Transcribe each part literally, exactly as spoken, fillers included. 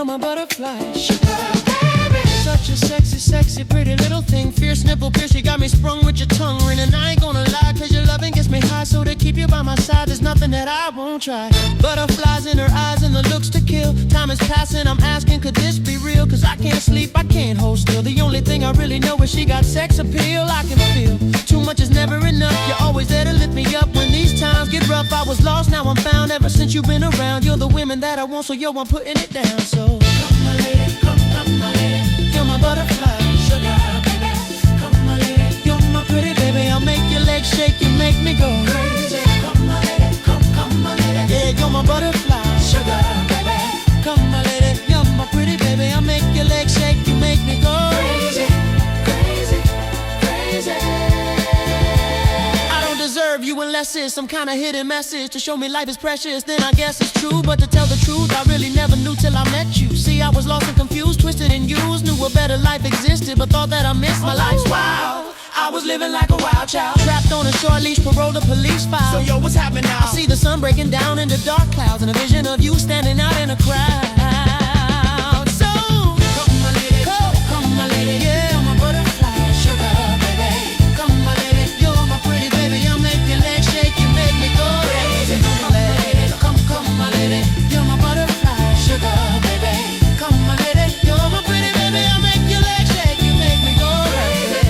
my butterfly, sugar baby. Such a sexy, sexy, pretty little thing. Fierce nipple pierce, you got me sprung with your tongue ring. And I ain't gonna lie, cause your loving gets me high. So to keep you by my side, there's nothing that I won't try. Butterflies in her eyes and the looks to kill. Time is passing, I'm asking, could this be real? Cause I can't sleep, I can't hold still. The only thing I really know is she got sex appeal. I can feel too much is never enough. You're always there to lift me up when these times get rough. I was lost, now I'm found. Ever since you've been around, you're the women that I want. So yo, I'm putting it down. So come my lady, come, come my lady. You're my butterfly, sugar baby. Come my lady, you're my pretty baby. I'll make your legs shake, you make me go crazy. Come my lady, come, come my lady. Yeah, you're my butterfly, sugar baby. Come my lady, you're my pretty baby. I'll make your legs shake, you make me go crazy, crazy, crazy. I don't deserve you unless it's some kind of hidden message to show me life is precious. Then I guess it's true, but to tell the truth, I really never knew till I met you. See, I was lost and confused, twisted and used. Knew a better life existed, but thought that I missed my life's wild. I was living like a wild child, trapped on a short leash, paroled to police file. So yo, what's happening now? I see the sun breaking down into dark clouds, and a vision of you standing out in a crowd. So come my lady, come, come my lady, yeah, I'm a butterfly, sugar baby. Come my lady, you're my pretty baby. I'll make your legs shake, you make me go crazy. Come my lady, come, come my lady, you're my butterfly, sugar baby. Come my lady, you're my pretty baby. I'll make your legs shake, you make me go crazy.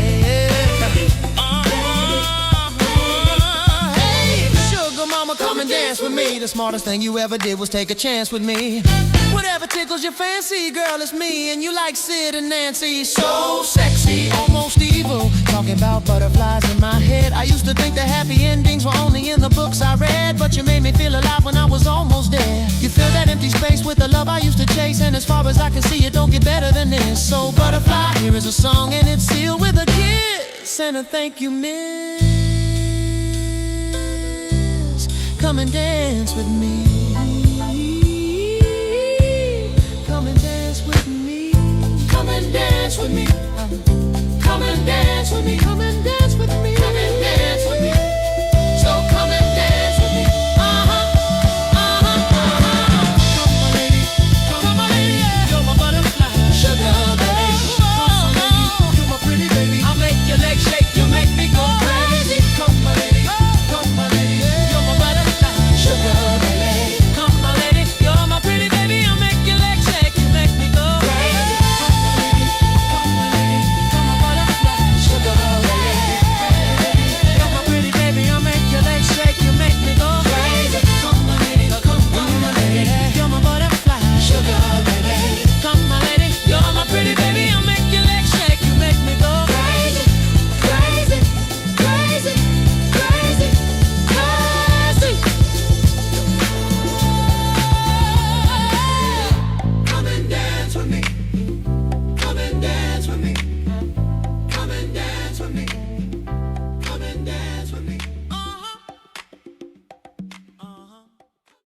Come and dance with me. The smartest thing you ever did was take a chance with me. Whatever tickles your fancy, girl, it's me. And you like Sid and Nancy. So sexy, almost evil. Talking about butterflies in my head. I used to think the happy endings were only in the books I read, but you made me feel alive when I was almost there. You fill that empty space with the love I used to chase, and as far as I can see, it don't get better than this. So butterfly, here is a song, and it's sealed with a kiss and a thank you, miss. Come and dance with me.